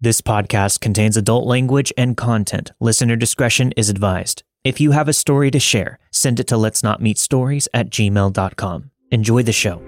This podcast contains adult language and content. Listener discretion is advised. If you have a story to share, send it to letsnotmeetstories@gmail.com. Enjoy the show.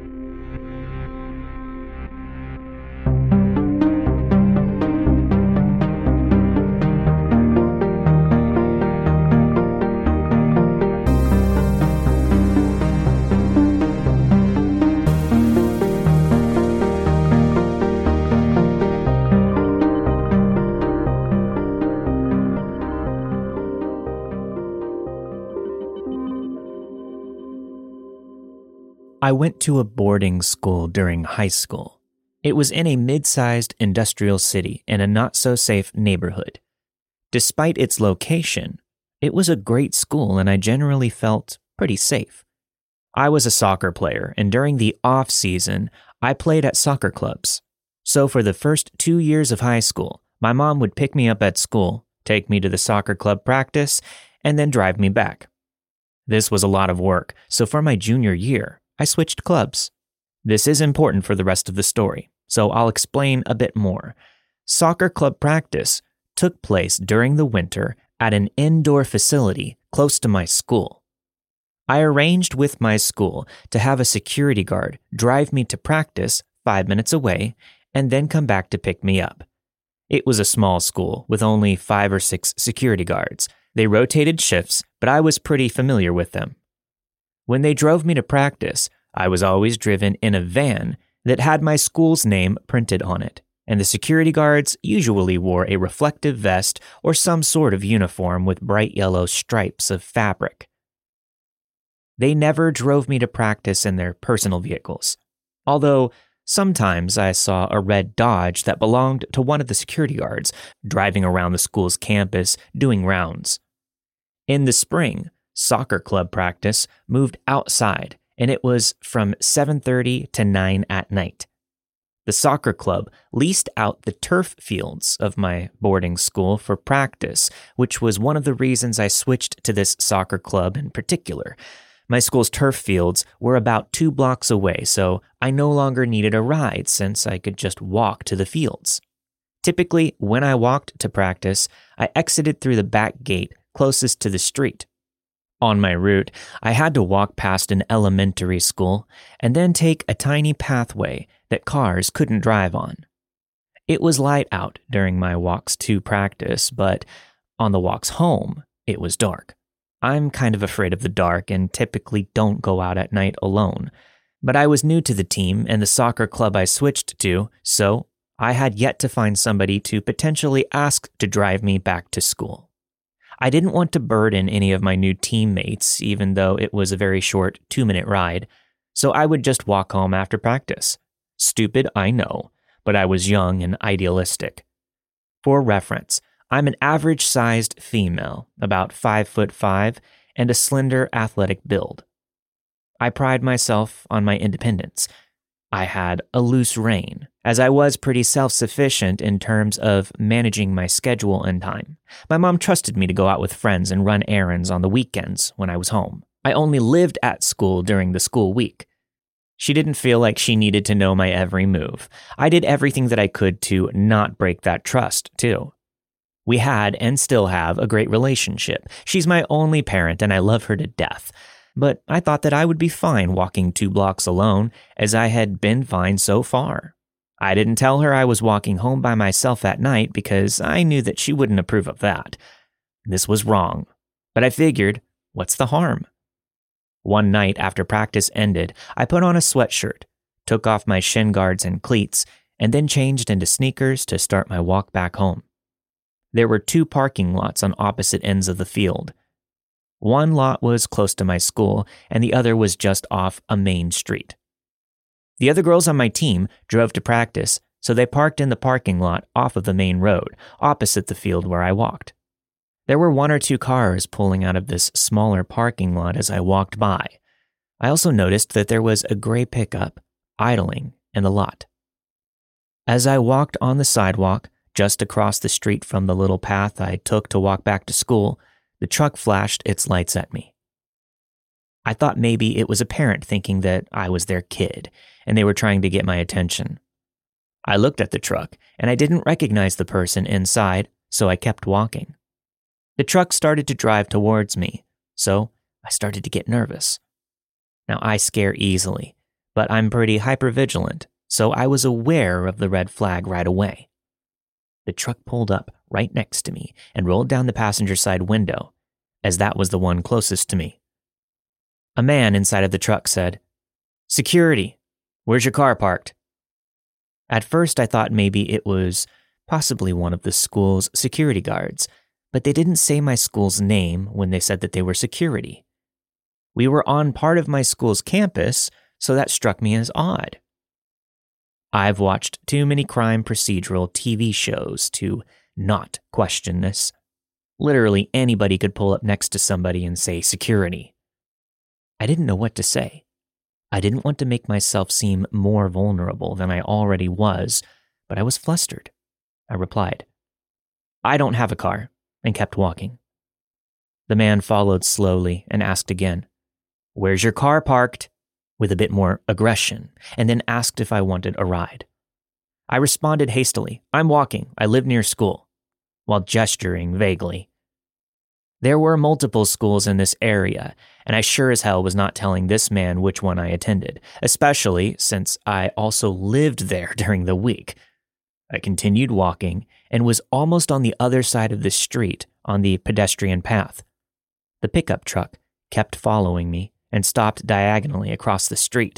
I went to a boarding school during high school. It was in a mid-sized industrial city in a not-so-safe neighborhood. Despite its location, it was a great school and I generally felt pretty safe. I was a soccer player, and during the off-season, I played at soccer clubs. So for the first 2 years of high school, my mom would pick me up at school, take me to the soccer club practice, and then drive me back. This was a lot of work, so for my junior year, I switched clubs. This is important for the rest of the story, so I'll explain a bit more. Soccer club practice took place during the winter at an indoor facility close to my school. I arranged with my school to have a security guard drive me to practice 5 minutes away and then come back to pick me up. It was a small school with only 5 or 6 security guards. They rotated shifts, but I was pretty familiar with them. When they drove me to practice, I was always driven in a van that had my school's name printed on it, and the security guards usually wore a reflective vest or some sort of uniform with bright yellow stripes of fabric. They never drove me to practice in their personal vehicles, although sometimes I saw a red Dodge that belonged to one of the security guards driving around the school's campus doing rounds. In the spring, soccer club practice moved outside, and it was from 7:30 to 9 at night. The soccer club leased out the turf fields of my boarding school for practice, which was one of the reasons I switched to this soccer club in particular. My school's turf fields were about 2 blocks away, so I no longer needed a ride since I could just walk to the fields. Typically, when I walked to practice, I exited through the back gate closest to the street. On my route, I had to walk past an elementary school and then take a tiny pathway that cars couldn't drive on. It was light out during my walks to practice, but on the walks home, it was dark. I'm kind of afraid of the dark and typically don't go out at night alone, but I was new to the team and the soccer club I switched to, so I had yet to find somebody to potentially ask to drive me back to school. I didn't want to burden any of my new teammates, even though it was a very short 2-minute ride, so I would just walk home after practice. Stupid, I know, but I was young and idealistic. For reference, I'm an average-sized female, about 5'5", and a slender, athletic build. I pride myself on my independence. I had a loose rein, as I was pretty self-sufficient in terms of managing my schedule and time. My mom trusted me to go out with friends and run errands on the weekends when I was home. I only lived at school during the school week. She didn't feel like she needed to know my every move. I did everything that I could to not break that trust, too. We had and still have a great relationship. She's my only parent and I love her to death. But I thought that I would be fine walking 2 blocks alone, as I had been fine so far. I didn't tell her I was walking home by myself at night because I knew that she wouldn't approve of that. This was wrong, but I figured, what's the harm? One night after practice ended, I put on a sweatshirt, took off my shin guards and cleats, and then changed into sneakers to start my walk back home. There were 2 parking lots on opposite ends of the field. One lot was close to my school, and the other was just off a main street. The other girls on my team drove to practice, so they parked in the parking lot off of the main road, opposite the field where I walked. There were 1 or 2 cars pulling out of this smaller parking lot as I walked by. I also noticed that there was a gray pickup idling in the lot. As I walked on the sidewalk, just across the street from the little path I took to walk back to school, the truck flashed its lights at me. I thought maybe it was a parent thinking that I was their kid, and they were trying to get my attention. I looked at the truck, and I didn't recognize the person inside, so I kept walking. The truck started to drive towards me, so I started to get nervous. Now, I scare easily, but I'm pretty hypervigilant, so I was aware of the red flag right away. The truck pulled up right next to me and rolled down the passenger side window, as that was the one closest to me. A man inside of the truck said, "Security, where's your car parked?" At first, I thought maybe it was possibly one of the school's security guards, but they didn't say my school's name when they said that they were security. We were on part of my school's campus, so that struck me as odd. I've watched too many crime procedural TV shows to not question this. Literally anybody could pull up next to somebody and say security. I didn't know what to say. I didn't want to make myself seem more vulnerable than I already was, but I was flustered. I replied, "I don't have a car," and kept walking. The man followed slowly and asked again, "Where's your car parked?" with a bit more aggression, and then asked if I wanted a ride. I responded hastily, "I'm walking. I live near school," while gesturing vaguely. There were multiple schools in this area, and I sure as hell was not telling this man which one I attended, especially since I also lived there during the week. I continued walking and was almost on the other side of the street on the pedestrian path. The pickup truck kept following me and stopped diagonally across the street.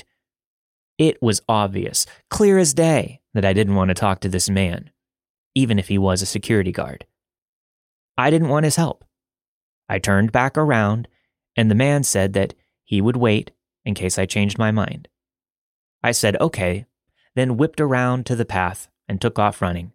It was obvious, clear as day, that I didn't want to talk to this man, even if he was a security guard. I didn't want his help. I turned back around, and the man said that he would wait in case I changed my mind. I said okay, then whipped around to the path and took off running.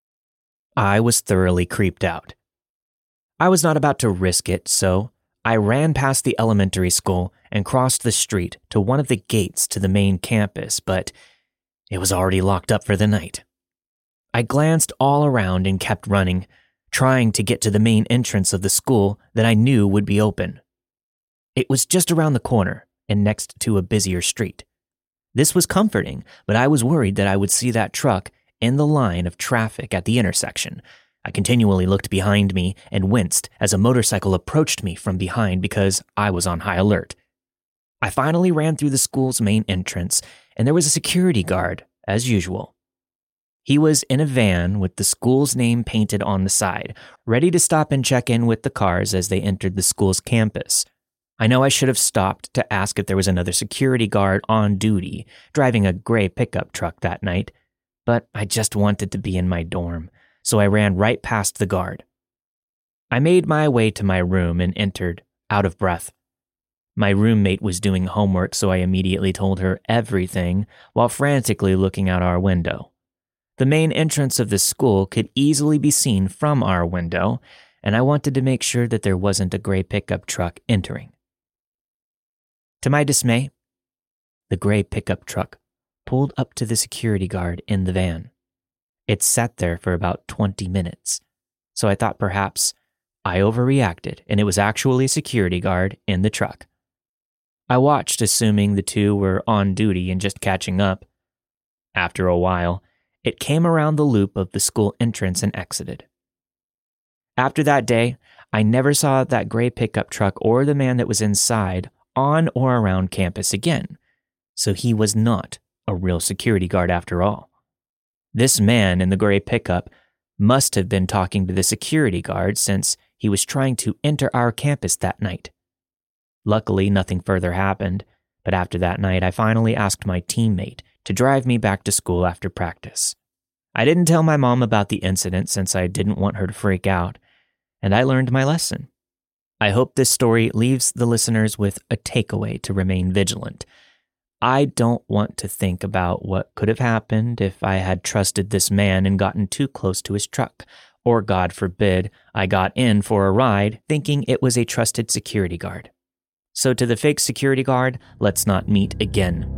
I was thoroughly creeped out. I was not about to risk it, so I ran past the elementary school and crossed the street to one of the gates to the main campus, but it was already locked up for the night. I glanced all around and kept running, trying to get to the main entrance of the school that I knew would be open. It was just around the corner and next to a busier street. This was comforting, but I was worried that I would see that truck in the line of traffic at the intersection. I continually looked behind me and winced as a motorcycle approached me from behind because I was on high alert. I finally ran through the school's main entrance, and there was a security guard, as usual. He was in a van with the school's name painted on the side, ready to stop and check in with the cars as they entered the school's campus. I know I should have stopped to ask if there was another security guard on duty driving a gray pickup truck that night, but I just wanted to be in my dorm, so I ran right past the guard. I made my way to my room and entered, out of breath. My roommate was doing homework, so I immediately told her everything while frantically looking out our window. The main entrance of the school could easily be seen from our window, and I wanted to make sure that there wasn't a gray pickup truck entering. To my dismay, the gray pickup truck pulled up to the security guard in the van. It sat there for about 20 minutes, so I thought perhaps I overreacted and it was actually a security guard in the truck. I watched, assuming the two were on duty and just catching up. After a while, it came around the loop of the school entrance and exited. After that day, I never saw that gray pickup truck or the man that was inside on or around campus again, so he was not a real security guard after all. This man in the gray pickup must have been talking to the security guard since he was trying to enter our campus that night. Luckily, nothing further happened, but after that night, I finally asked my teammate to drive me back to school after practice. I didn't tell my mom about the incident since I didn't want her to freak out, and I learned my lesson. I hope this story leaves the listeners with a takeaway to remain vigilant. I don't want to think about what could have happened if I had trusted this man and gotten too close to his truck, or God forbid, I got in for a ride thinking it was a trusted security guard. So to the fake security guard, let's not meet again.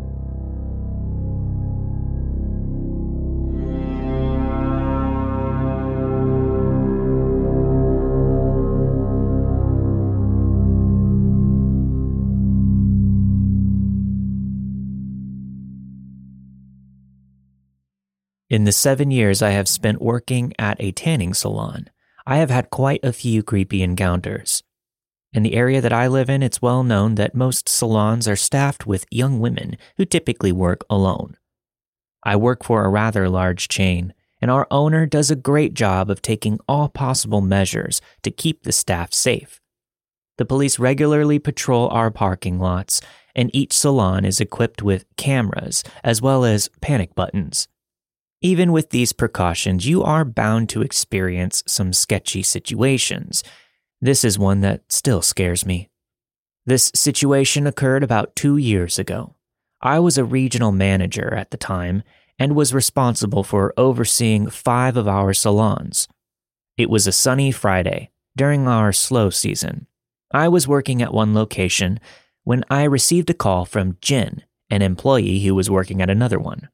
In the 7 years I have spent working at a tanning salon, I have had quite a few creepy encounters. In the area that I live in, it's well known that most salons are staffed with young women who typically work alone. I work for a rather large chain, and our owner does a great job of taking all possible measures to keep the staff safe. The police regularly patrol our parking lots, and each salon is equipped with cameras as well as panic buttons. Even with these precautions, you are bound to experience some sketchy situations. This is one that still scares me. This situation occurred about 2 years ago. I was a regional manager at the time and was responsible for overseeing 5 of our salons. It was a sunny Friday during our slow season. I was working at one location when I received a call from Jen, an employee who was working at another one.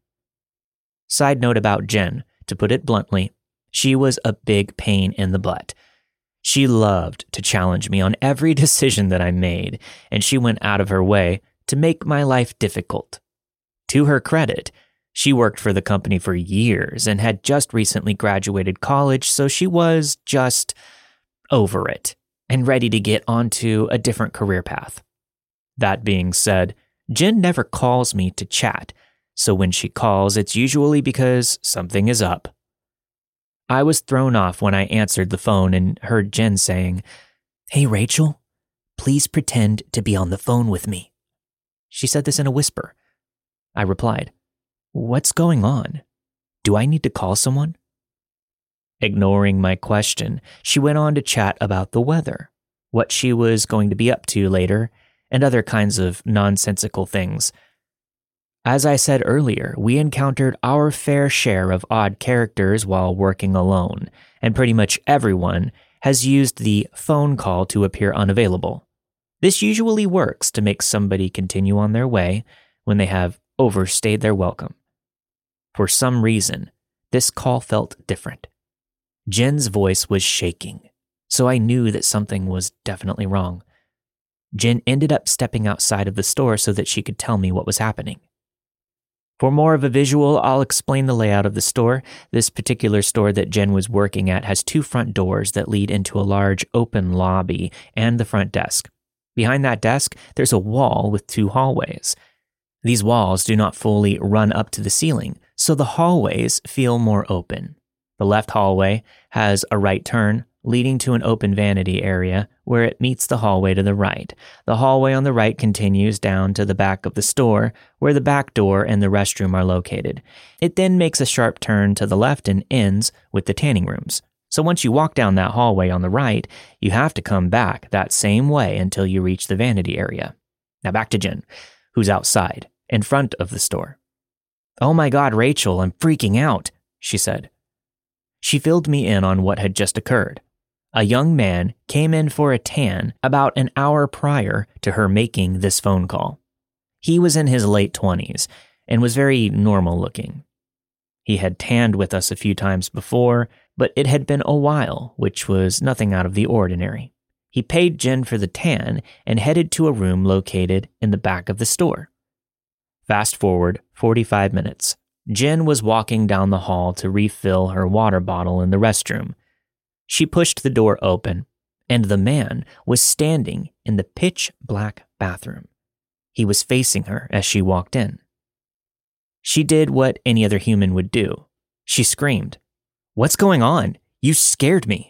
Side note about Jen, to put it bluntly, she was a big pain in the butt. She loved to challenge me on every decision that I made, and she went out of her way to make my life difficult. To her credit, she worked for the company for years and had just recently graduated college, so she was just over it and ready to get onto a different career path. That being said, Jen never calls me to chat, so when she calls, it's usually because something is up. I was thrown off when I answered the phone and heard Jen saying, "Hey, Rachel, please pretend to be on the phone with me." She said this in a whisper. I replied, "What's going on? Do I need to call someone?" Ignoring my question, she went on to chat about the weather, what she was going to be up to later, and other kinds of nonsensical things. As I said earlier, we encountered our fair share of odd characters while working alone, and pretty much everyone has used the phone call to appear unavailable. This usually works to make somebody continue on their way when they have overstayed their welcome. For some reason, this call felt different. Jen's voice was shaking, so I knew that something was definitely wrong. Jen ended up stepping outside of the store so that she could tell me what was happening. For more of a visual, I'll explain the layout of the store. This particular store that Jen was working at has 2 front doors that lead into a large open lobby and the front desk. Behind that desk, there's a wall with 2 hallways. These walls do not fully run up to the ceiling, so the hallways feel more open. The left hallway has a right turn, leading to an open vanity area where it meets the hallway to the right. The hallway on the right continues down to the back of the store, where the back door and the restroom are located. It then makes a sharp turn to the left and ends with the tanning rooms. So once you walk down that hallway on the right, you have to come back that same way until you reach the vanity area. Now back to Jen, who's outside, in front of the store. "Oh my God, Rachel, I'm freaking out," she said. She filled me in on what had just occurred. A young man came in for a tan about an hour prior to her making this phone call. He was in his late 20s and was very normal looking. He had tanned with us a few times before, but it had been a while, which was nothing out of the ordinary. He paid Jen for the tan and headed to a room located in the back of the store. Fast forward 45 minutes. Jen was walking down the hall to refill her water bottle in the restroom. She pushed the door open, and the man was standing in the pitch-black bathroom. He was facing her as she walked in. She did what any other human would do. She screamed, "What's going on? You scared me."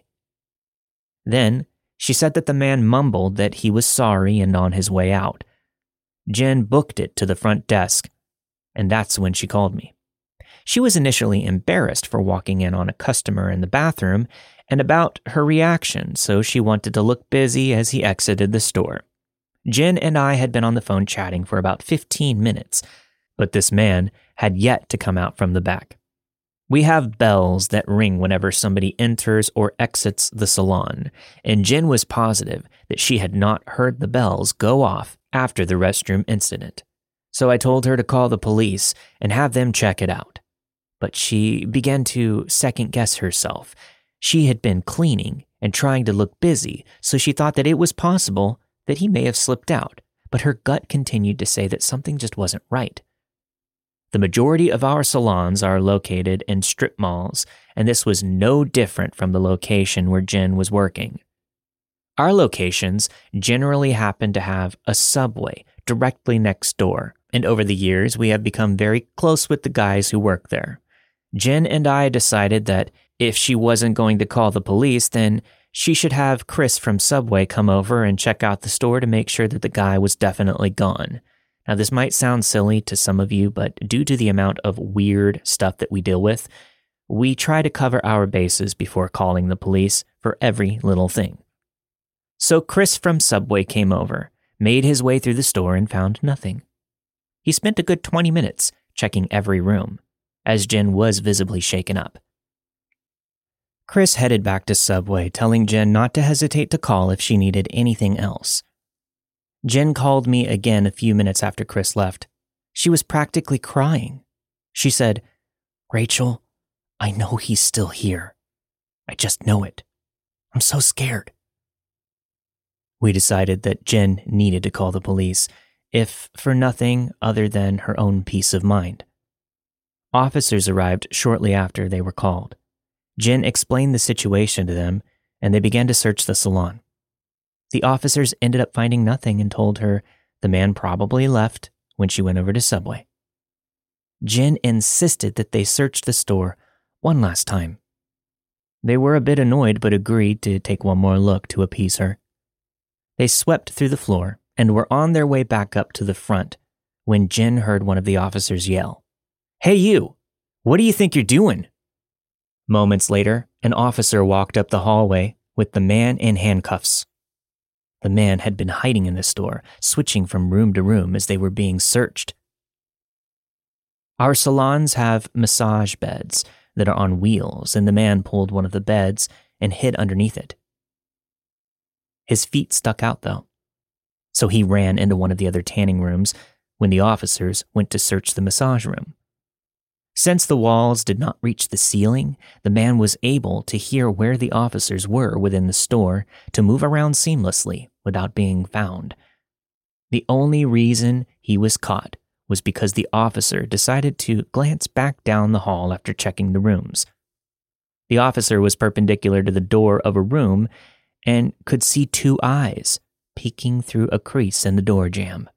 Then, she said that the man mumbled that he was sorry and on his way out. Jen booked it to the front desk, and that's when she called me. She was initially embarrassed for walking in on a customer in the bathroom and about her reaction, so she wanted to look busy as he exited the store. Jen and I had been on the phone chatting for about 15 minutes, but this man had yet to come out from the back. We have bells that ring whenever somebody enters or exits the salon, and Jen was positive that she had not heard the bells go off after the restroom incident. So I told her to call the police and have them check it out. But she began to second-guess herself. She had been cleaning and trying to look busy, so she thought that it was possible that he may have slipped out, but her gut continued to say that something just wasn't right. The majority of our salons are located in strip malls, and this was no different from the location where Jen was working. Our locations generally happen to have a Subway directly next door, and over the years we have become very close with the guys who work there. Jen and I decided that if she wasn't going to call the police, then she should have Chris from Subway come over and check out the store to make sure that the guy was definitely gone. Now, this might sound silly to some of you, but due to the amount of weird stuff that we deal with, we try to cover our bases before calling the police for every little thing. So Chris from Subway came over, made his way through the store, and found nothing. He spent a good 20 minutes checking every room, as Jen was visibly shaken up. Chris headed back to Subway, telling Jen not to hesitate to call if she needed anything else. Jen called me again a few minutes after Chris left. She was practically crying. She said, "Rachel, I know he's still here. I just know it. I'm so scared." We decided that Jen needed to call the police, if for nothing other than her own peace of mind. Officers arrived shortly after they were called. Jen explained the situation to them, and they began to search the salon. The officers ended up finding nothing and told her the man probably left when she went over to Subway. Jen insisted that they search the store one last time. They were a bit annoyed but agreed to take one more look to appease her. They swept through the floor and were on their way back up to the front when Jen heard one of the officers yell, "Hey you, what do you think you're doing?" Moments later, an officer walked up the hallway with the man in handcuffs. The man had been hiding in the store, switching from room to room as they were being searched. Our salons have massage beds that are on wheels, and the man pulled one of the beds and hid underneath it. His feet stuck out, though, so he ran into one of the other tanning rooms when the officers went to search the massage room. Since the walls did not reach the ceiling, the man was able to hear where the officers were within the store to move around seamlessly without being found. The only reason he was caught was because the officer decided to glance back down the hall after checking the rooms. The officer was perpendicular to the door of a room and could see two eyes peeking through a crease in the door jamb.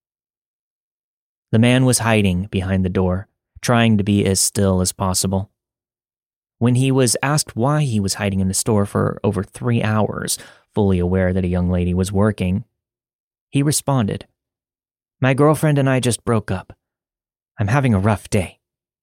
The man was hiding behind the door, trying to be as still as possible. When he was asked why he was hiding in the store for over 3 hours, fully aware that a young lady was working, he responded, "My girlfriend and I just broke up. I'm having a rough day."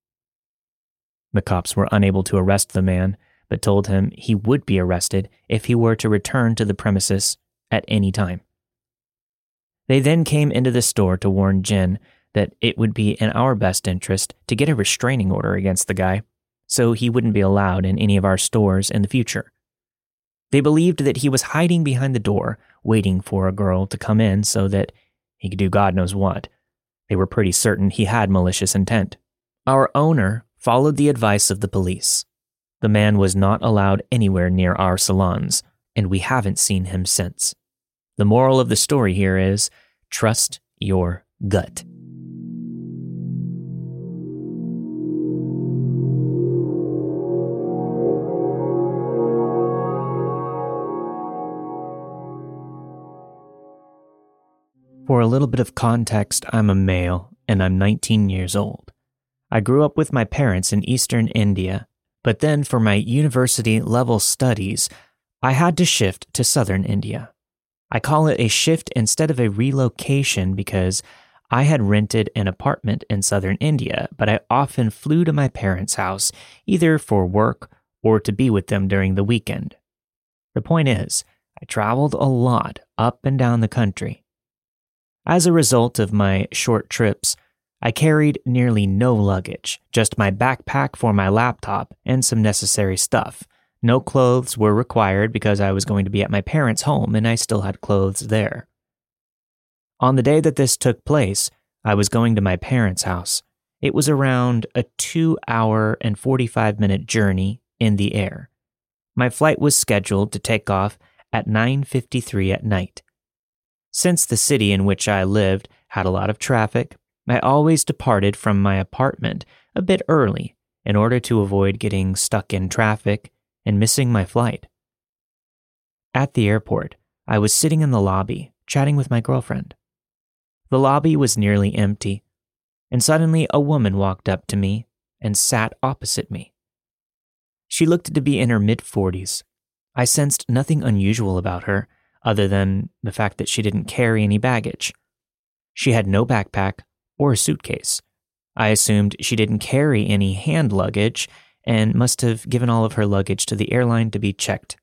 The cops were unable to arrest the man, but told him he would be arrested if he were to return to the premises at any time. They then came into the store to warn Jen that it would be in our best interest to get a restraining order against the guy, so he wouldn't be allowed in any of our stores in the future. They believed that he was hiding behind the door, waiting for a girl to come in so that he could do God knows what. They were pretty certain he had malicious intent. Our owner followed the advice of the police. The man was not allowed anywhere near our salons, and we haven't seen him since. The moral of the story here is, trust your gut. For a little bit of context, I'm a male, and I'm 19 years old. I grew up with my parents in eastern India, but then for my university-level studies, I had to shift to southern India. I call it a shift instead of a relocation because I had rented an apartment in southern India, but I often flew to my parents' house, either for work or to be with them during the weekend. The point is, I traveled a lot up and down the country. As a result of my short trips, I carried nearly no luggage, just my backpack for my laptop and some necessary stuff. No clothes were required because I was going to be at my parents' home and I still had clothes there. On the day that this took place, I was going to my parents' house. It was around a 2-hour and 45-minute journey in the air. My flight was scheduled to take off at 9:53 at night. Since the city in which I lived had a lot of traffic, I always departed from my apartment a bit early in order to avoid getting stuck in traffic and missing my flight. At the airport, I was sitting in the lobby chatting with my girlfriend. The lobby was nearly empty, and suddenly a woman walked up to me and sat opposite me. She looked to be in her mid-40s. I sensed nothing unusual about her other than the fact that she didn't carry any baggage. She had no backpack or a suitcase. I assumed she didn't carry any hand luggage and must have given all of her luggage to the airline to be checked.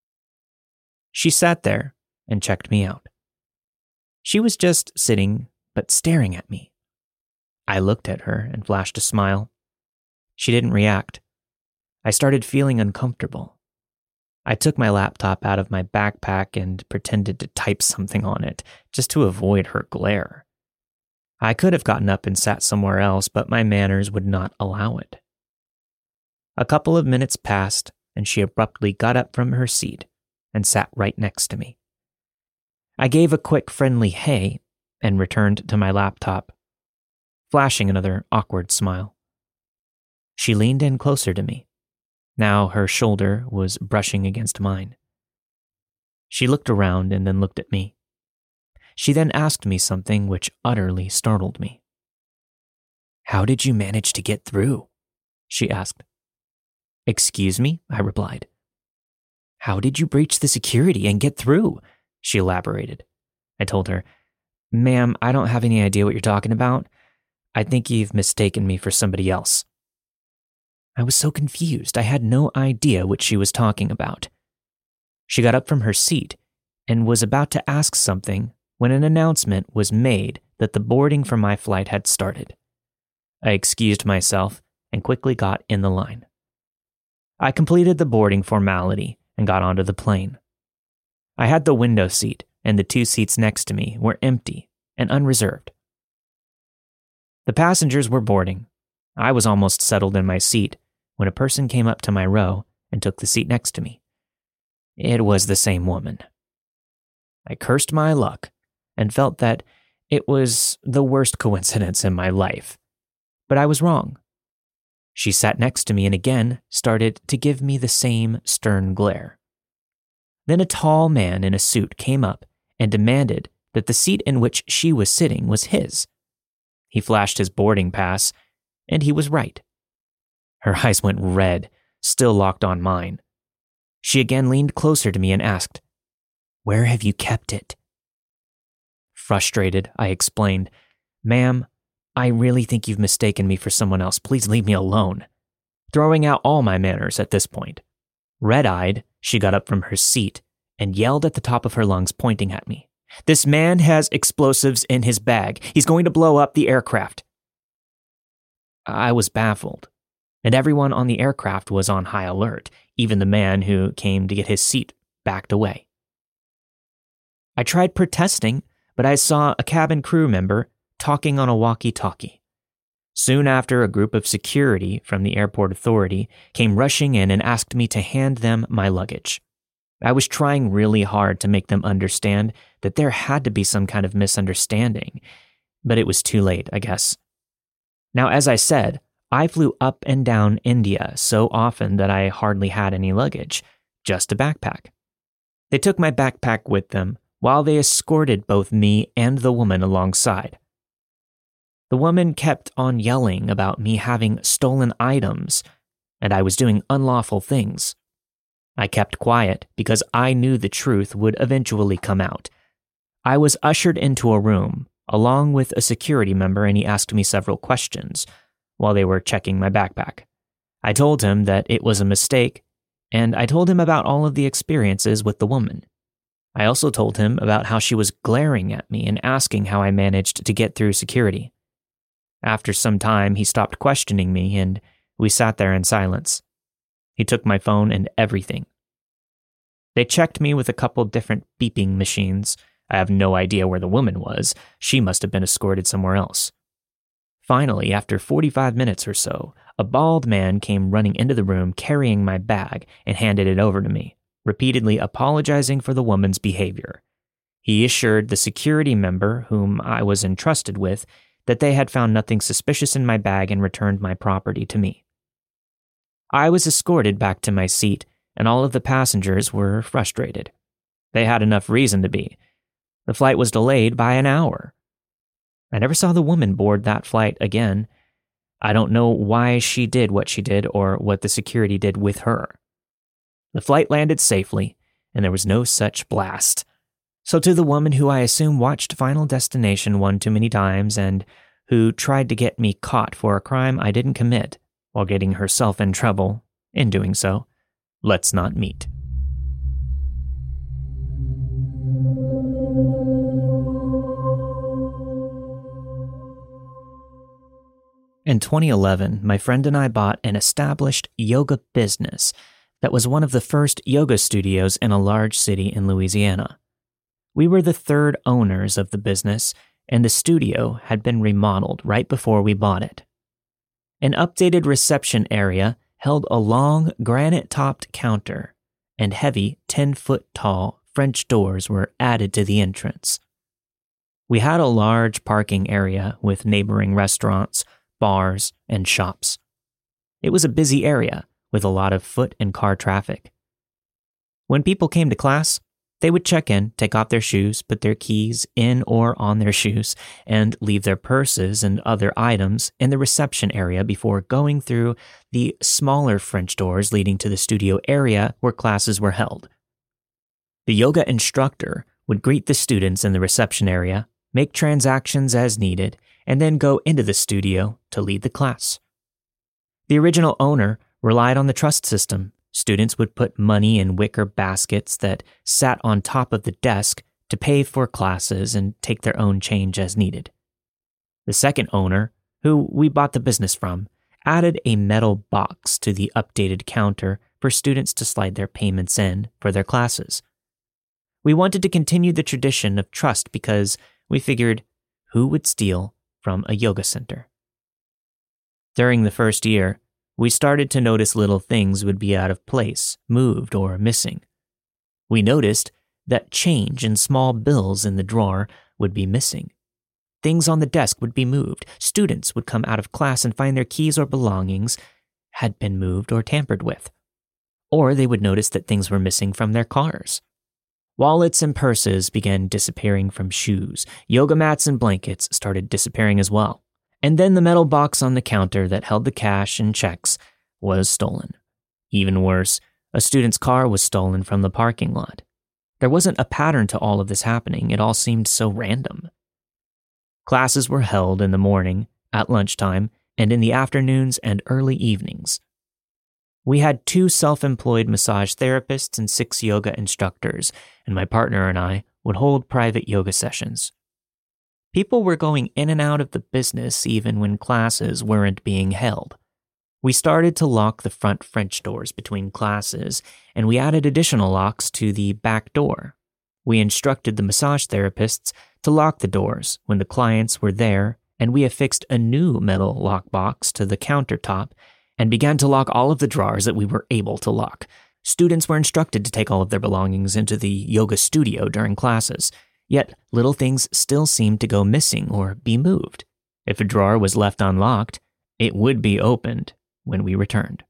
She sat there and checked me out. She was just sitting but staring at me. I looked at her and flashed a smile. She didn't react. I started feeling uncomfortable. I took my laptop out of my backpack and pretended to type something on it just to avoid her glare. I could have gotten up and sat somewhere else, but my manners would not allow it. A couple of minutes passed, and she abruptly got up from her seat and sat right next to me. I gave a quick friendly hey and returned to my laptop, flashing another awkward smile. She leaned in closer to me. Now her shoulder was brushing against mine. She looked around and then looked at me. She then asked me something which utterly startled me. "How did you manage to get through?" she asked. "Excuse me?" I replied. "How did you breach the security and get through?" she elaborated. I told her, "Ma'am, I don't have any idea what you're talking about. I think you've mistaken me for somebody else." I was so confused, I had no idea what she was talking about. She got up from her seat and was about to ask something when an announcement was made that the boarding for my flight had started. I excused myself and quickly got in the line. I completed the boarding formality and got onto the plane. I had the window seat, and the two seats next to me were empty and unreserved. The passengers were boarding. I was almost settled in my seat when a person came up to my row and took the seat next to me. It was the same woman. I cursed my luck and felt that it was the worst coincidence in my life. But I was wrong. She sat next to me and again started to give me the same stern glare. Then a tall man in a suit came up and demanded that the seat in which she was sitting was his. He flashed his boarding pass, and he was right. Her eyes went red, still locked on mine. She again leaned closer to me and asked, "Where have you kept it?" Frustrated, I explained, "Ma'am, I really think you've mistaken me for someone else. Please leave me alone," throwing out all my manners at this point. Red-eyed, she got up from her seat and yelled at the top of her lungs, pointing at me. "This man has explosives in his bag. He's going to blow up the aircraft." I was baffled, and everyone on the aircraft was on high alert. Even the man who came to get his seat backed away. I tried protesting, but I saw a cabin crew member talking on a walkie-talkie. Soon after, a group of security from the airport authority came rushing in and asked me to hand them my luggage. I was trying really hard to make them understand that there had to be some kind of misunderstanding, but it was too late, I guess. Now, as I said, I flew up and down India so often that I hardly had any luggage, just a backpack. They took my backpack with them while they escorted both me and the woman alongside. The woman kept on yelling about me having stolen items, and I was doing unlawful things. I kept quiet because I knew the truth would eventually come out. I was ushered into a room along with a security member, and he asked me several questions while they were checking my backpack. I told him that it was a mistake, and I told him about all of the experiences with the woman. I also told him about how she was glaring at me and asking how I managed to get through security. After some time, he stopped questioning me, and we sat there in silence. He took my phone and everything. They checked me with a couple different beeping machines. I have no idea where the woman was. She must have been escorted somewhere else. Finally, after 45 minutes or so, a bald man came running into the room carrying my bag and handed it over to me, repeatedly apologizing for the woman's behavior. He assured the security member whom I was entrusted with that they had found nothing suspicious in my bag and returned my property to me. I was escorted back to my seat, and all of the passengers were frustrated. They had enough reason to be. The flight was delayed by an hour. I never saw the woman board that flight again. I don't know why she did what she did or what the security did with her. The flight landed safely, and there was no such blast. So to the woman who I assume watched Final Destination one too many times and who tried to get me caught for a crime I didn't commit while getting herself in trouble in doing so, let's not meet. In 2011, my friend and I bought an established yoga business that was one of the first yoga studios in a large city in Louisiana. We were the third owners of the business, and the studio had been remodeled right before we bought it. An updated reception area held a long granite-topped counter, and heavy 10-foot-tall French doors were added to the entrance. We had a large parking area with neighboring restaurants, bars, and shops. It was a busy area with a lot of foot and car traffic. When people came to class, they would check in, take off their shoes, put their keys in or on their shoes, and leave their purses and other items in the reception area before going through the smaller French doors leading to the studio area where classes were held. The yoga instructor would greet the students in the reception area, make transactions as needed, and then go into the studio to lead the class. The original owner relied on the trust system. Students would put money in wicker baskets that sat on top of the desk to pay for classes and take their own change as needed. The second owner, who we bought the business from, added a metal box to the updated counter for students to slide their payments in for their classes. We wanted to continue the tradition of trust because we figured, who would steal from a yoga center? During the first year, we started to notice little things would be out of place, moved, or missing. We noticed that change and small bills in the drawer would be missing. Things on the desk would be moved. Students would come out of class and find their keys or belongings had been moved or tampered with. Or they would notice that things were missing from their cars. Wallets and purses began disappearing from shoes. Yoga mats and blankets started disappearing as well. And then the metal box on the counter that held the cash and checks was stolen. Even worse, a student's car was stolen from the parking lot. There wasn't a pattern to all of this happening. It all seemed so random. Classes were held in the morning, at lunchtime, and in the afternoons and early evenings. We had 2 self-employed massage therapists and 6 yoga instructors, and my partner and I would hold private yoga sessions. People were going in and out of the business even when classes weren't being held. We started to lock the front French doors between classes, and we added additional locks to the back door. We instructed the massage therapists to lock the doors when the clients were there, and we affixed a new metal lockbox to the countertop and began to lock all of the drawers that we were able to lock. Students were instructed to take all of their belongings into the yoga studio during classes. Yet, little things still seemed to go missing or be moved. If a drawer was left unlocked, it would be opened when we returned.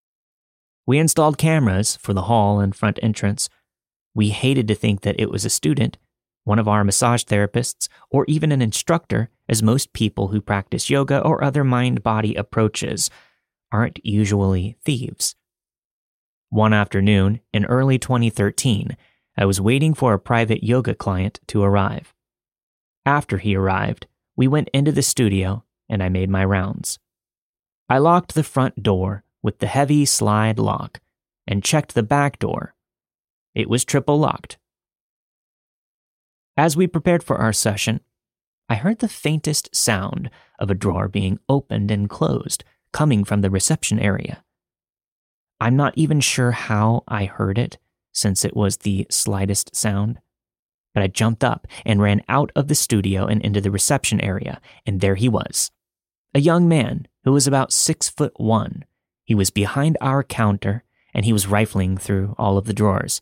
We installed cameras for the hall and front entrance. We hated to think that it was a student, one of our massage therapists, or even an instructor, as most people who practice yoga or other mind-body approaches aren't usually thieves. One afternoon in early 2013, I was waiting for a private yoga client to arrive. After he arrived, we went into the studio and I made my rounds. I locked the front door with the heavy slide lock and checked the back door. It was triple locked. As we prepared for our session, I heard the faintest sound of a drawer being opened and closed coming from the reception area. I'm not even sure how I heard it, since it was the slightest sound. But I jumped up and ran out of the studio and into the reception area, and there he was. A young man who was about 6'1". He was behind our counter, and he was rifling through all of the drawers.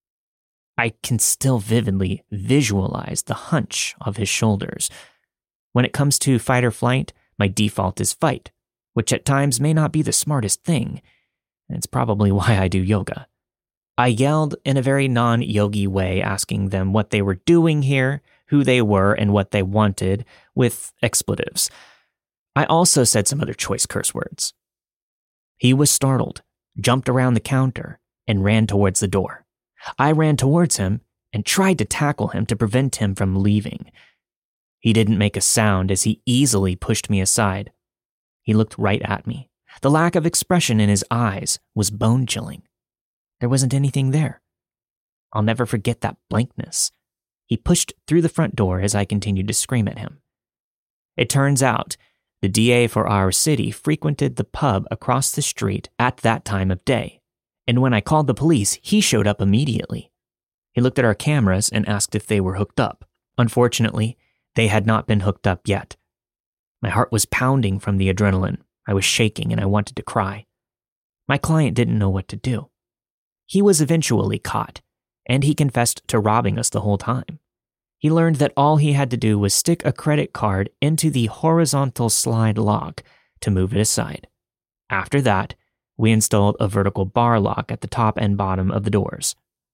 I can still vividly visualize the hunch of his shoulders. When it comes to fight or flight, my default is fight, which at times may not be the smartest thing. It's probably why I do yoga. I yelled in a very non-yogi way, asking them what they were doing here, who they were, and what they wanted, with expletives. I also said some other choice curse words. He was startled, jumped around the counter, and ran towards the door. I ran towards him and tried to tackle him to prevent him from leaving. He didn't make a sound as he easily pushed me aside. He looked right at me. The lack of expression in his eyes was bone-chilling. There wasn't anything there. I'll never forget that blankness. He pushed through the front door as I continued to scream at him. It turns out, the DA for our city frequented the pub across the street at that time of day, and when I called the police, he showed up immediately. He looked at our cameras and asked if they were hooked up. Unfortunately, they had not been hooked up yet. My heart was pounding from the adrenaline. I was shaking and I wanted to cry. My client didn't know what to do. He was eventually caught, and he confessed to robbing us the whole time. He learned that all he had to do was stick a credit card into the horizontal slide lock to move it aside. After that, we installed a vertical bar lock at the top and bottom of the doors.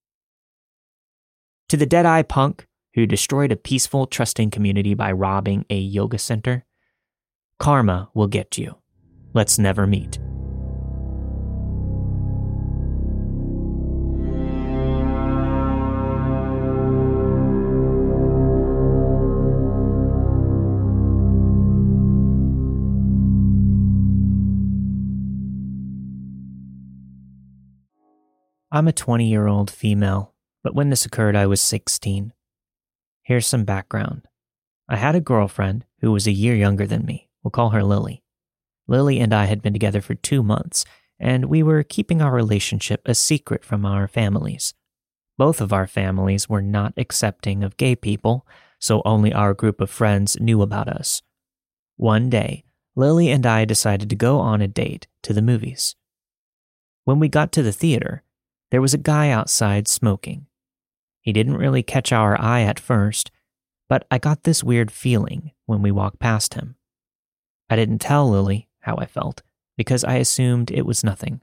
To the dead-eye punk who destroyed a peaceful, trusting community by robbing a yoga center, karma will get you. Let's never meet. I'm a 20-year-old female, but when this occurred, I was 16. Here's some background. I had a girlfriend who was a year younger than me. We'll call her Lily. Lily and I had been together for 2 months, and we were keeping our relationship a secret from our families. Both of our families were not accepting of gay people, so only our group of friends knew about us. One day, Lily and I decided to go on a date to the movies. When we got to the theater, there was a guy outside smoking. He didn't really catch our eye at first, but I got this weird feeling when we walked past him. I didn't tell Lily how I felt because I assumed it was nothing.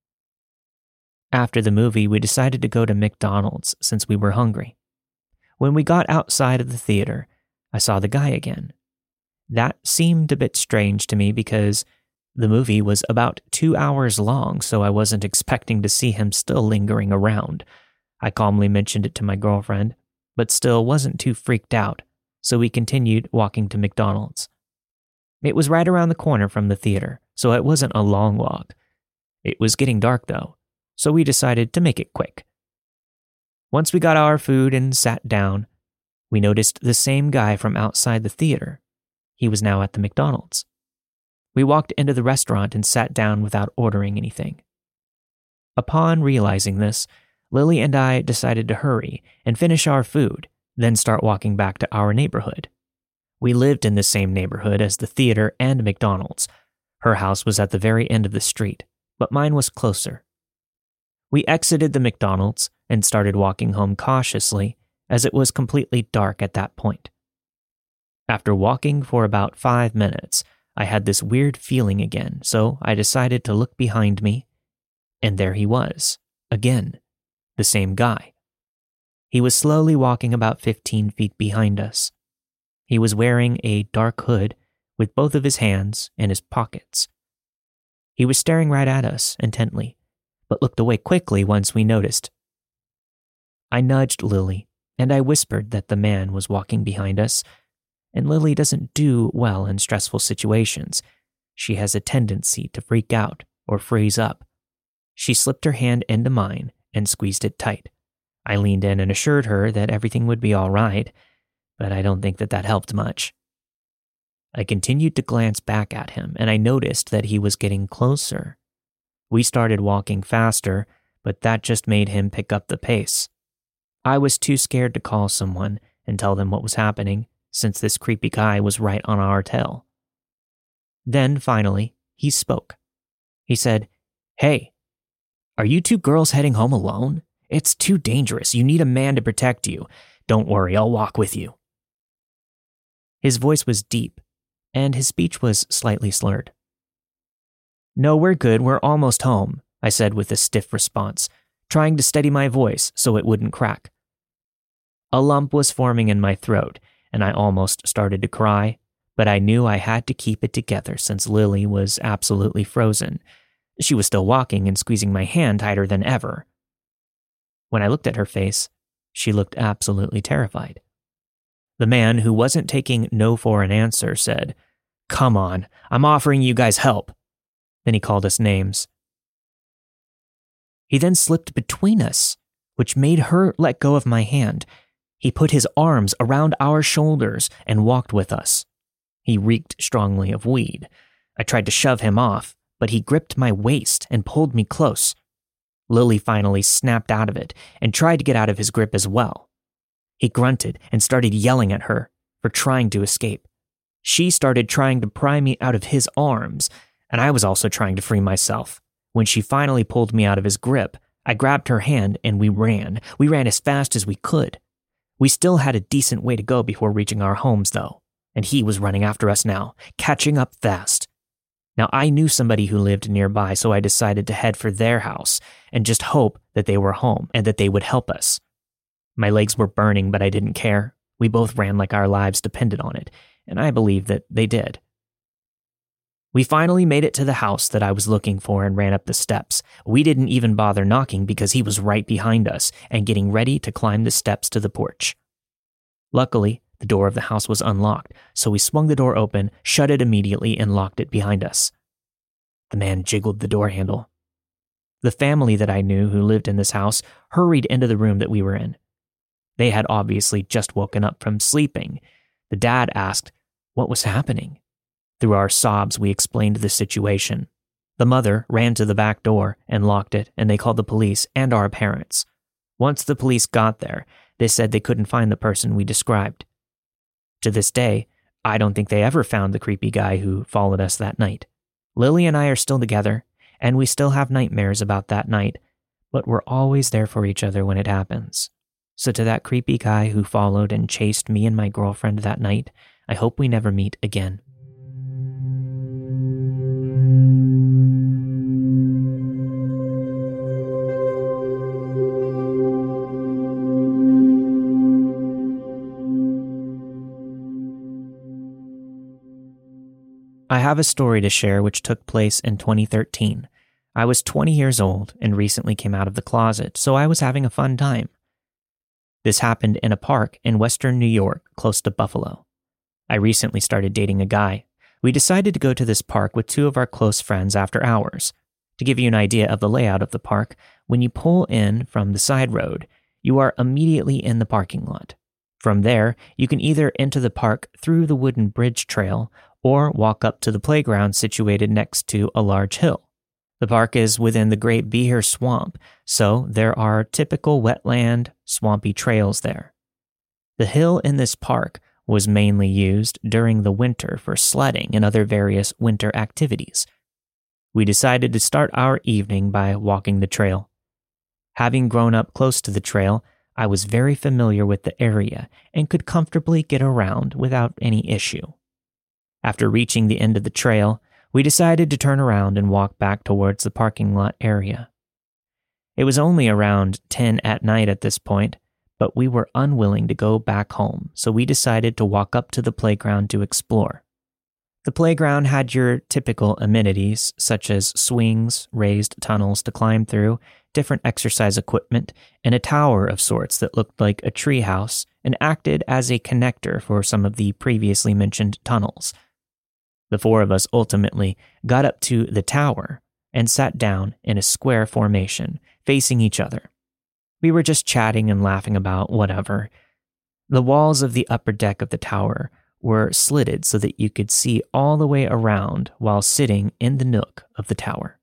After the movie, we decided to go to McDonald's since we were hungry. When we got outside of the theater, I saw the guy again. That seemed a bit strange to me because the movie was about 2 hours long, so I wasn't expecting to see him still lingering around. I calmly mentioned it to my girlfriend, but still wasn't too freaked out, so we continued walking to McDonald's. It was right around the corner from the theater, so it wasn't a long walk. It was getting dark though, so we decided to make it quick. Once we got our food and sat down, we noticed the same guy from outside the theater. He was now at the McDonald's. We walked into the restaurant and sat down without ordering anything. Upon realizing this, Lily and I decided to hurry and finish our food, then start walking back to our neighborhood. We lived in the same neighborhood as the theater and McDonald's. Her house was at the very end of the street, but mine was closer. We exited the McDonald's and started walking home cautiously, as it was completely dark at that point. After walking for about 5 minutes, I had this weird feeling again, so I decided to look behind me, and there he was, again, the same guy. He was slowly walking about 15 feet behind us. He was wearing a dark hood with both of his hands in his pockets. He was staring right at us intently, but looked away quickly once we noticed. I nudged Lily, and I whispered that the man was walking behind us, and Lily doesn't do well in stressful situations. She has a tendency to freak out or freeze up. She slipped her hand into mine and squeezed it tight. I leaned in and assured her that everything would be all right, but I don't think that helped much. I continued to glance back at him, and I noticed that he was getting closer. We started walking faster, but that just made him pick up the pace. I was too scared to call someone and tell them what was happening, since this creepy guy was right on our tail. Then, finally, he spoke. He said, "Hey, are you two girls heading home alone? It's too dangerous. You need a man to protect you. Don't worry, I'll walk with you." His voice was deep, and his speech was slightly slurred. "No, we're good, we're almost home," I said with a stiff response, trying to steady my voice so it wouldn't crack. A lump was forming in my throat, and I almost started to cry, but I knew I had to keep it together since Lily was absolutely frozen. She was still walking and squeezing my hand tighter than ever. When I looked at her face, she looked absolutely terrified. The man, who wasn't taking no for an answer, said, "Come on, I'm offering you guys help." Then he called us names. He then slipped between us, which made her let go of my hand. He put his arms around our shoulders and walked with us. He reeked strongly of weed. I tried to shove him off, but he gripped my waist and pulled me close. Lily finally snapped out of it and tried to get out of his grip as well. He grunted and started yelling at her for trying to escape. She started trying to pry me out of his arms, and I was also trying to free myself. When she finally pulled me out of his grip, I grabbed her hand and we ran. We ran as fast as we could. We still had a decent way to go before reaching our homes, though, and he was running after us now, catching up fast. Now, I knew somebody who lived nearby, so I decided to head for their house and just hope that they were home and that they would help us. My legs were burning, but I didn't care. We both ran like our lives depended on it, and I believe that they did. We finally made it to the house that I was looking for and ran up the steps. We didn't even bother knocking because he was right behind us and getting ready to climb the steps to the porch. Luckily, the door of the house was unlocked, so we swung the door open, shut it immediately, and locked it behind us. The man jiggled the door handle. The family that I knew who lived in this house hurried into the room that we were in. They had obviously just woken up from sleeping. The dad asked what was happening. Through our sobs, we explained the situation. The mother ran to the back door and locked it, and they called the police and our parents. Once the police got there, they said they couldn't find the person we described. To this day, I don't think they ever found the creepy guy who followed us that night. Lily and I are still together, and we still have nightmares about that night, but we're always there for each other when it happens. So to that creepy guy who followed and chased me and my girlfriend that night, I hope we never meet again. I have a story to share which took place in 2013. I was 20 years old and recently came out of the closet, so I was having a fun time. This happened in a park in western New York, close to Buffalo. I recently started dating a guy. We decided to go to this park with two of our close friends after hours. To give you an idea of the layout of the park, when you pull in from the side road, you are immediately in the parking lot. From there, you can either enter the park through the wooden bridge trail or walk up to the playground situated next to a large hill. The park is within the Great Beaver Swamp, so there are typical wetland, swampy trails there. The hill in this park was mainly used during the winter for sledding and other various winter activities. We decided to start our evening by walking the trail. Having grown up close to the trail, I was very familiar with the area and could comfortably get around without any issue. After reaching the end of the trail, we decided to turn around and walk back towards the parking lot area. It was only around 10 at night at this point, but we were unwilling to go back home, so we decided to walk up to the playground to explore. The playground had your typical amenities, such as swings, raised tunnels to climb through, different exercise equipment, and a tower of sorts that looked like a treehouse and acted as a connector for some of the previously mentioned tunnels. The four of us ultimately got up to the tower and sat down in a square formation, facing each other. We were just chatting and laughing about whatever. The walls of the upper deck of the tower were slitted so that you could see all the way around while sitting in the nook of the tower.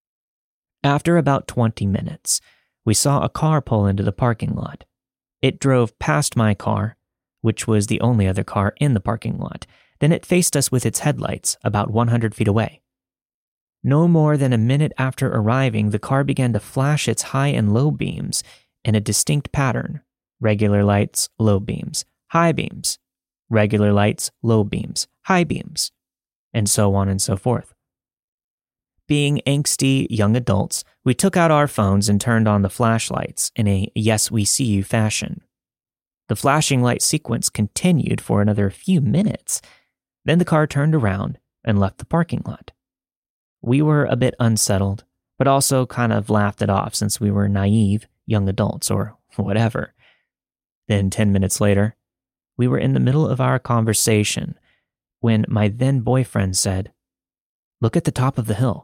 After about 20 minutes, we saw a car pull into the parking lot. It drove past my car, which was the only other car in the parking lot. Then it faced us with its headlights about 100 feet away. No more than a minute after arriving, the car began to flash its high and low beams in a distinct pattern. Regular lights, low beams, high beams. regular lights, low beams, high beams, and so on and so forth. Being angsty young adults, we took out our phones and turned on the flashlights in a yes, we see you fashion. The flashing light sequence continued for another few minutes. Then the car turned around and left the parking lot. We were a bit unsettled, but also kind of laughed it off since we were naive young adults or whatever. Then 10 minutes later, we were in the middle of our conversation when my then boyfriend said, "Look at the top of the hill."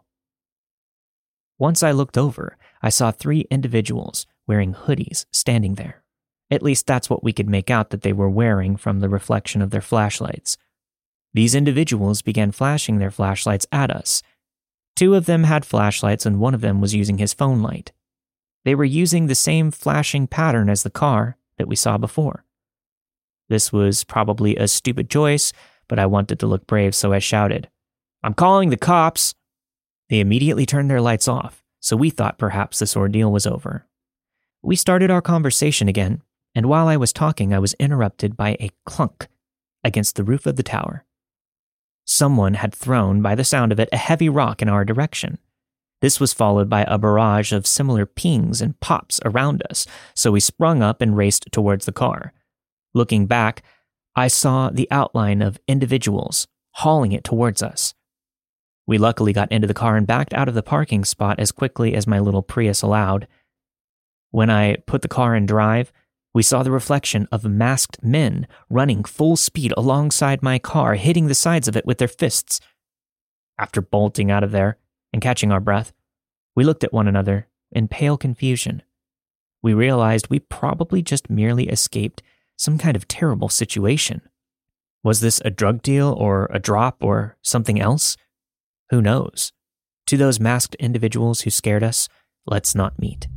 Once I looked over, I saw 3 individuals wearing hoodies standing there. At least that's what we could make out that they were wearing from the reflection of their flashlights. These individuals began flashing their flashlights at us. 2 of them had flashlights and one of them was using his phone light. They were using the same flashing pattern as the car that we saw before. This was probably a stupid choice, but I wanted to look brave, so I shouted, "I'm calling the cops!" They immediately turned their lights off, so we thought perhaps this ordeal was over. We started our conversation again, and while I was talking, I was interrupted by a clunk against the roof of the tower. Someone had thrown, by the sound of it, a heavy rock in our direction. This was followed by a barrage of similar pings and pops around us, so we sprung up and raced towards the car. Looking back, I saw the outline of individuals hauling it towards us. We luckily got into the car and backed out of the parking spot as quickly as my little Prius allowed. When I put the car in drive, we saw the reflection of masked men running full speed alongside my car, hitting the sides of it with their fists. After bolting out of there and catching our breath, we looked at one another in pale confusion. We realized we probably just merely escaped some kind of terrible situation. Was this a drug deal or a drop or something else? Who knows? To those masked individuals who scared us, let's not meet.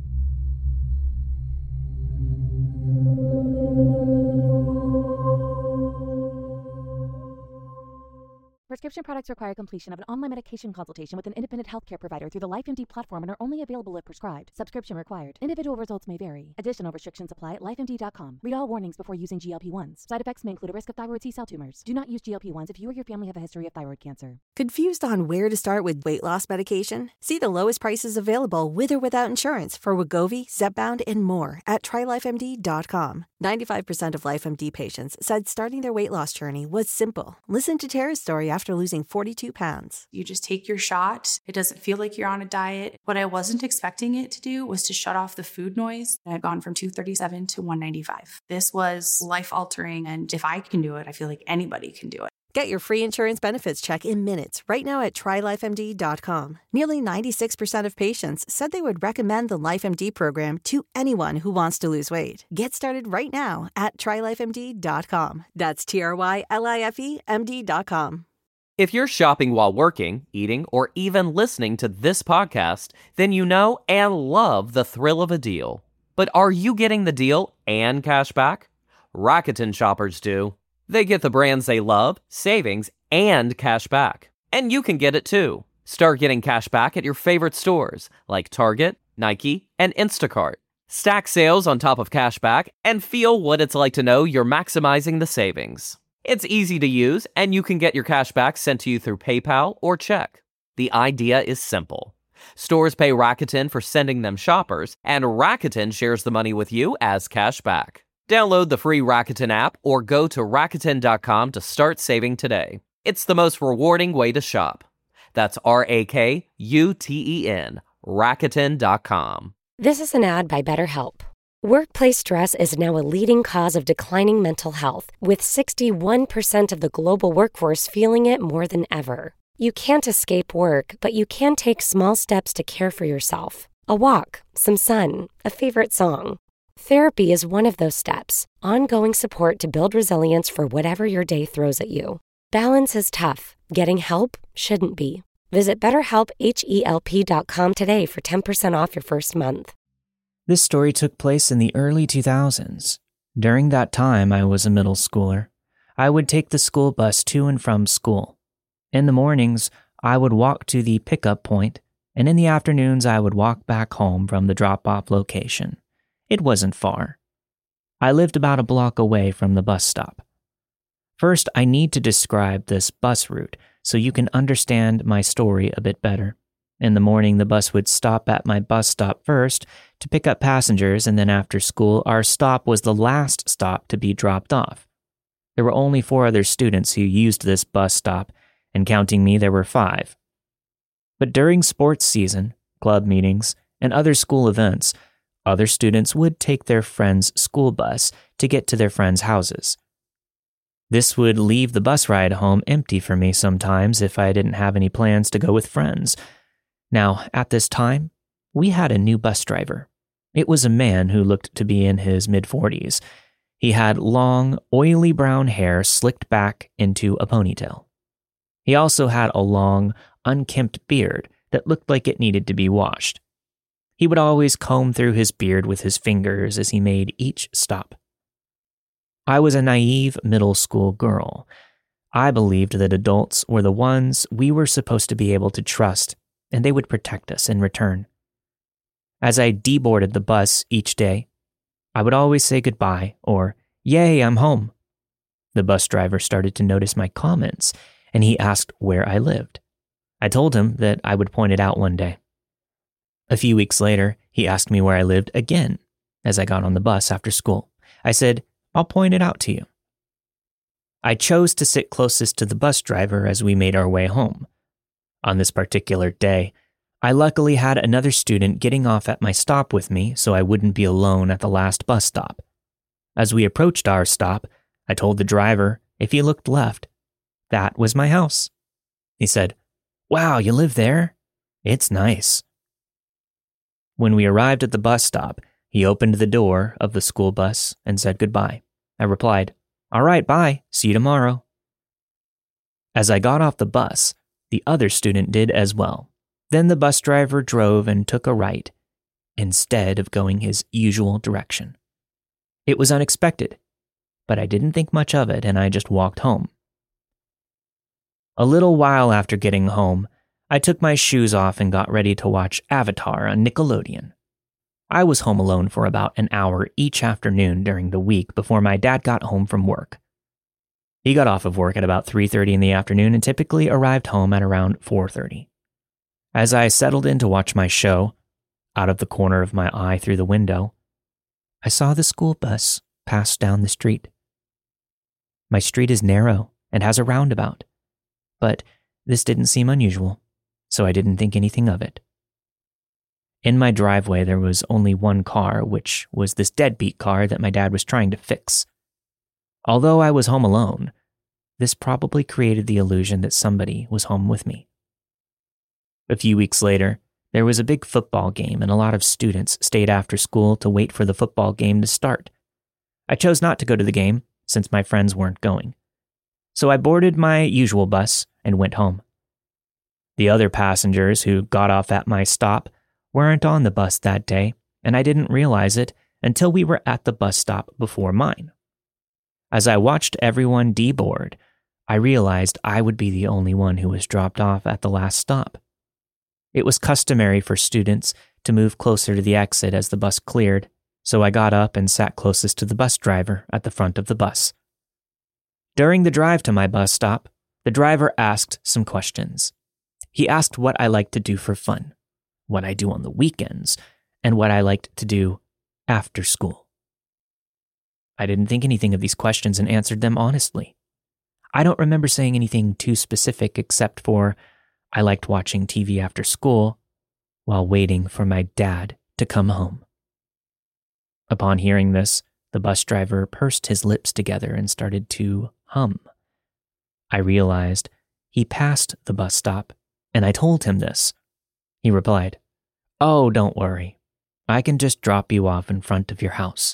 Prescription products require completion of an online medication consultation with an independent healthcare provider through the LifeMD platform and are only available if prescribed. Subscription required. Individual results may vary. Additional restrictions apply at lifemd.com. Read all warnings before using GLP-1s. Side effects may include a risk of thyroid C-cell tumors. Do not use GLP-1s if you or your family have a history of thyroid cancer. Confused on where to start with weight loss medication? See the lowest prices available with or without insurance for Wegovy, Zepbound, and more at TryLifeMD.com. 95% of LifeMD patients said starting their weight loss journey was simple. Listen to Tara's story after losing 42 pounds. You just take your shot. It doesn't feel like you're on a diet. What I wasn't expecting it to do was to shut off the food noise. I had gone from 237 to 195. This was life-altering, and if I can do it, I feel like anybody can do it. Get your free insurance benefits check in minutes right now at TryLifeMD.com. Nearly 96% of patients said they would recommend the LifeMD program to anyone who wants to lose weight. Get started right now at TryLifeMD.com. That's TryLifeMD.com. If you're shopping while working, eating, or even listening to this podcast, then you know and love the thrill of a deal. But are you getting the deal and cash back? Rakuten shoppers do. They get the brands they love, savings, and cash back. And you can get it too. Start getting cash back at your favorite stores like Target, Nike, and Instacart. Stack sales on top of cash back and feel what it's like to know you're maximizing the savings. It's easy to use, and you can get your cash back sent to you through PayPal or check. The idea is simple. Stores pay Rakuten for sending them shoppers, and Rakuten shares the money with you as cash back. Download the free Rakuten app or go to Rakuten.com to start saving today. It's the most rewarding way to shop. That's RAKUTEN, Rakuten.com. This is an ad by BetterHelp. Workplace stress is now a leading cause of declining mental health, with 61% of the global workforce feeling it more than ever. You can't escape work, but you can take small steps to care for yourself. A walk, some sun, a favorite song. Therapy is one of those steps. Ongoing support to build resilience for whatever your day throws at you. Balance is tough. Getting help shouldn't be. Visit BetterHelp.com today for 10% off your first month. This story took place in the early 2000s. During that time, I was a middle schooler. I would take the school bus to and from school. In the mornings, I would walk to the pickup point, and in the afternoons, I would walk back home from the drop-off location. It wasn't far. I lived about a block away from the bus stop. First, I need to describe this bus route so you can understand my story a bit better. In the morning, the bus would stop at my bus stop first to pick up passengers, and then after school, our stop was the last stop to be dropped off. There were only 4 other students who used this bus stop, and counting me, there were 5. But during sports season, club meetings, and other school events, other students would take their friend's school bus to get to their friends' houses. This would leave the bus ride home empty for me sometimes if I didn't have any plans to go with friends. Now, at this time, we had a new bus driver. It was a man who looked to be in his mid-40s. He had long, oily brown hair slicked back into a ponytail. He also had a long, unkempt beard that looked like it needed to be washed. He would always comb through his beard with his fingers as he made each stop. I was a naive middle school girl. I believed that adults were the ones we were supposed to be able to trust, and they would protect us in return. As I deboarded the bus each day, I would always say goodbye or, "Yay, I'm home." The bus driver started to notice my comments, and he asked where I lived. I told him that I would point it out one day. A few weeks later, he asked me where I lived again as I got on the bus after school. I said, "I'll point it out to you." I chose to sit closest to the bus driver as we made our way home. On this particular day, I luckily had another student getting off at my stop with me so I wouldn't be alone at the last bus stop. As we approached our stop, I told the driver if he looked left, that was my house. He said, "Wow, you live there? It's nice." When we arrived at the bus stop, he opened the door of the school bus and said goodbye. I replied, "All right, bye. See you tomorrow." As I got off the bus, the other student did as well. Then the bus driver drove and took a right instead of going his usual direction. It was unexpected, but I didn't think much of it and I just walked home. A little while after getting home, I took my shoes off and got ready to watch Avatar on Nickelodeon. I was home alone for about an hour each afternoon during the week before my dad got home from work. He got off of work at about 3:30 in the afternoon and typically arrived home at around 4:30. As I settled in to watch my show, out of the corner of my eye through the window, I saw the school bus pass down the street. My street is narrow and has a roundabout, but this didn't seem unusual, so I didn't think anything of it. In my driveway, there was only one car, which was this deadbeat car that my dad was trying to fix. Although I was home alone, this probably created the illusion that somebody was home with me. A few weeks later, there was a big football game and a lot of students stayed after school to wait for the football game to start. I chose not to go to the game since my friends weren't going. So I boarded my usual bus and went home. The other passengers who got off at my stop weren't on the bus that day, and I didn't realize it until we were at the bus stop before mine. As I watched everyone deboard, I realized I would be the only one who was dropped off at the last stop. It was customary for students to move closer to the exit as the bus cleared, so I got up and sat closest to the bus driver at the front of the bus. During the drive to my bus stop, the driver asked some questions. He asked what I liked to do for fun, what I do on the weekends, and what I liked to do after school. I didn't think anything of these questions and answered them honestly. I don't remember saying anything too specific except for I liked watching TV after school while waiting for my dad to come home. Upon hearing this, the bus driver pursed his lips together and started to hum. I realized he passed the bus stop, and I told him this. He replied, "Oh, don't worry. I can just drop you off in front of your house."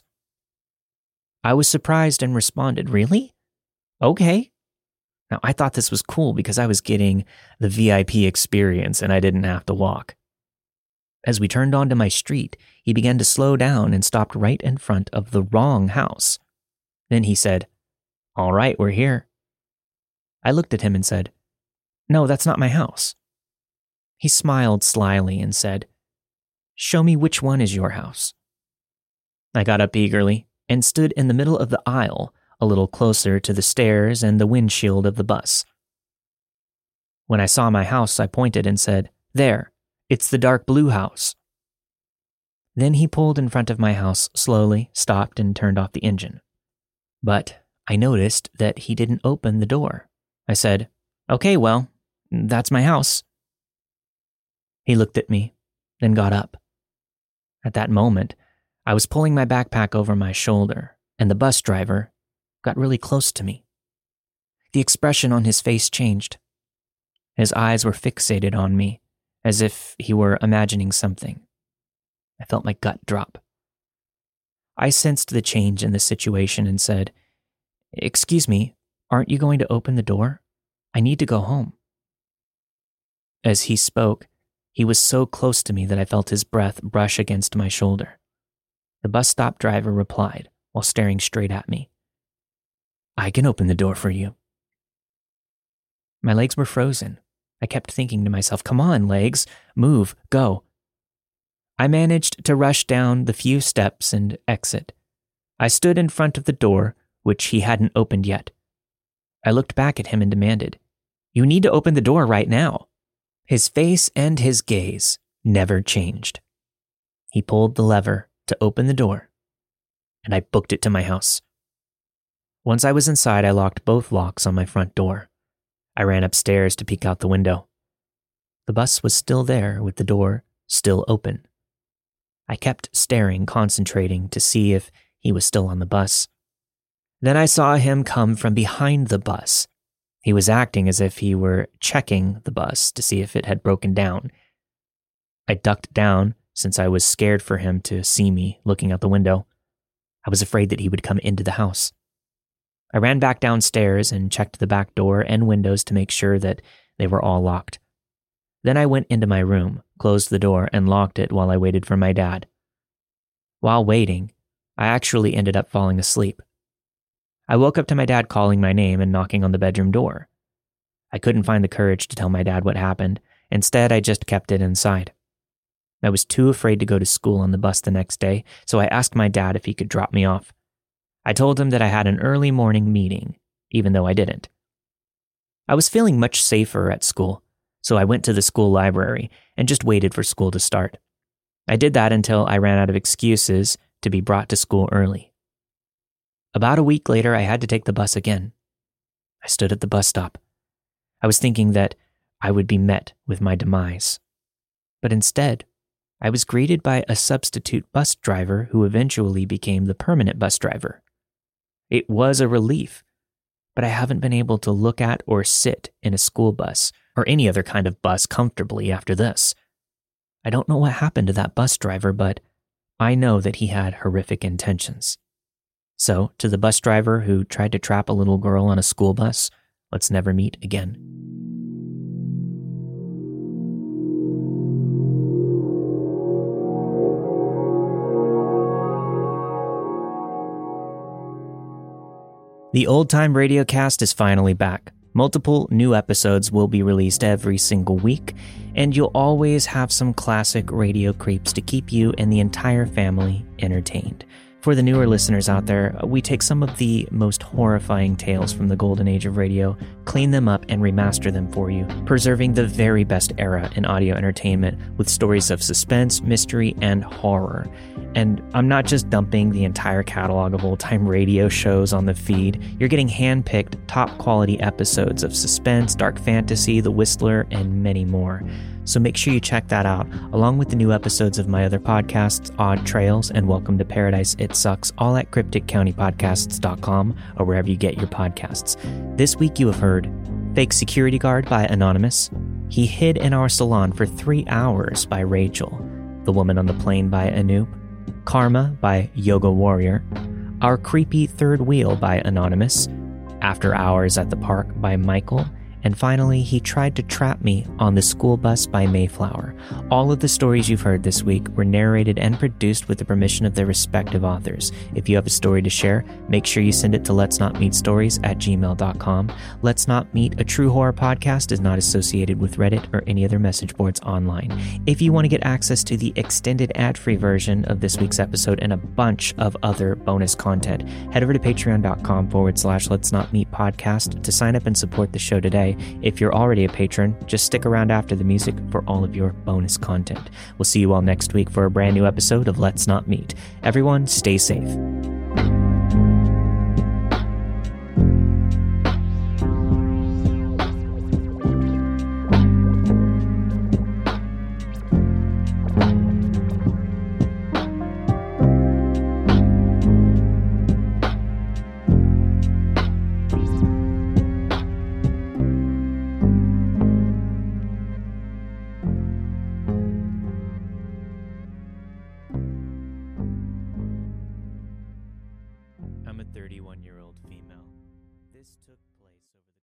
I was surprised and responded, "Really? Okay." Now, I thought this was cool because I was getting the VIP experience and I didn't have to walk. As we turned onto my street, he began to slow down and stopped right in front of the wrong house. Then he said, "All right, we're here." I looked at him and said, "No, that's not my house." He smiled slyly and said, "Show me which one is your house." I got up eagerly and stood in the middle of the aisle, a little closer to the stairs and the windshield of the bus. When I saw my house, I pointed and said, "There, it's the dark blue house." Then he pulled in front of my house slowly, stopped, and turned off the engine. But I noticed that he didn't open the door. I said, "Okay, well, that's my house." He looked at me, then got up. At that moment, I was pulling my backpack over my shoulder, and the bus driver got really close to me. The expression on his face changed. His eyes were fixated on me, as if he were imagining something. I felt my gut drop. I sensed the change in the situation and said, "Excuse me, aren't you going to open the door? I need to go home." As he spoke, he was so close to me that I felt his breath brush against my shoulder. The bus stop driver replied while staring straight at me, "I can open the door for you." My legs were frozen. I kept thinking to myself, "Come on, legs, move, go." I managed to rush down the few steps and exit. I stood in front of the door, which he hadn't opened yet. I looked back at him and demanded, "You need to open the door right now." His face and his gaze never changed. He pulled the lever to open the door, and I booked it to my house. Once I was inside, I locked both locks on my front door. I ran upstairs to peek out the window. The bus was still there with the door still open. I kept staring, concentrating to see if he was still on the bus. Then I saw him come from behind the bus. He was acting as if he were checking the bus to see if it had broken down. I ducked down since I was scared for him to see me looking out the window. I was afraid that he would come into the house. I ran back downstairs and checked the back door and windows to make sure that they were all locked. Then I went into my room, closed the door, and locked it while I waited for my dad. While waiting, I actually ended up falling asleep. I woke up to my dad calling my name and knocking on the bedroom door. I couldn't find the courage to tell my dad what happened. Instead, I just kept it inside. I was too afraid to go to school on the bus the next day, so I asked my dad if he could drop me off. I told him that I had an early morning meeting, even though I didn't. I was feeling much safer at school, so I went to the school library and just waited for school to start. I did that until I ran out of excuses to be brought to school early. About a week later, I had to take the bus again. I stood at the bus stop. I was thinking that I would be met with my demise. But instead, I was greeted by a substitute bus driver who eventually became the permanent bus driver. It was a relief, but I haven't been able to look at or sit in a school bus or any other kind of bus comfortably after this. I don't know what happened to that bus driver, but I know that he had horrific intentions. So, to the bus driver who tried to trap a little girl on a school bus, let's never meet again. The Old Time Radiocast is finally back. Multiple new episodes will be released every single week, and you'll always have some classic radio creeps to keep you and the entire family entertained. For the newer listeners out there, we take some of the most horrifying tales from the golden age of radio, clean them up, and remaster them for you, preserving the very best era in audio entertainment with stories of suspense, mystery, and horror. And I'm not just dumping the entire catalog of old-time radio shows on the feed. You're getting hand-picked, top-quality episodes of suspense, dark fantasy, The Whistler, and many more. So make sure you check that out, along with the new episodes of my other podcasts, Odd Trails and Welcome to Paradise It Sucks, all at crypticcountypodcasts.com or wherever you get your podcasts. This week you have heard Fake Security Guard by Anonymous, He Hid in Our Salon for 3 Hours by Rachel, The Woman on the Plane by Anoop, Karma by Yoga Warrior, Our Creepy Third Wheel by Anonymous, After Hours at the Park by Michael, And finally, he tried to trap me on the school bus by Mayflower. All of the stories you've heard this week were narrated and produced with the permission of their respective authors. If you have a story to share, make sure you send it to letsnotmeetstories@gmail.com. Let's Not Meet, a true horror podcast, is not associated with Reddit or any other message boards online. If you want to get access to the extended ad-free version of this week's episode and a bunch of other bonus content, head over to patreon.com/Let's Not Meet podcast to sign up and support the show today. If you're already a patron, just stick around after the music for all of your bonus content. We'll see you all next week for a brand new episode of Let's Not Meet. Everyone, stay safe. I'm a 31-year-old female. This took place over the